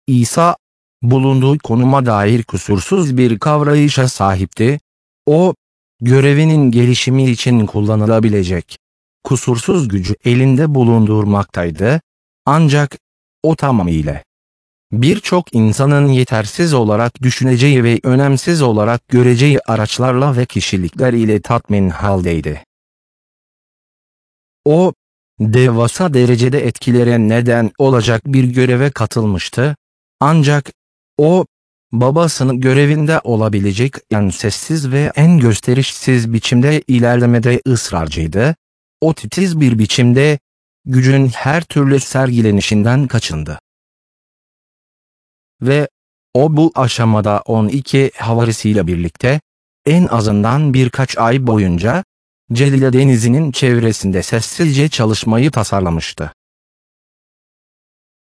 İsa, bulunduğu konuma dair kusursuz bir kavrayışa sahipti. O, görevinin gelişimi için kullanılabilecek kusursuz gücü elinde bulundurmaktaydı. Ancak o tamamıyla birçok insanın yetersiz olarak düşüneceği ve önemsiz olarak göreceği araçlarla ve kişilikler ile tatmin haldeydi. O, devasa derecede etkilere neden olacak bir göreve katılmıştı. Ancak o, babasının görevinde olabilecek en sessiz ve en gösterişsiz biçimde ilerlemede ısrarcıydı. O titiz bir biçimde gücün her türlü sergilenişinden kaçındı. Ve o bu aşamada 12 havarisiyle birlikte en azından birkaç ay boyunca Celile Denizi'nin çevresinde sessizce çalışmayı tasarlamıştı.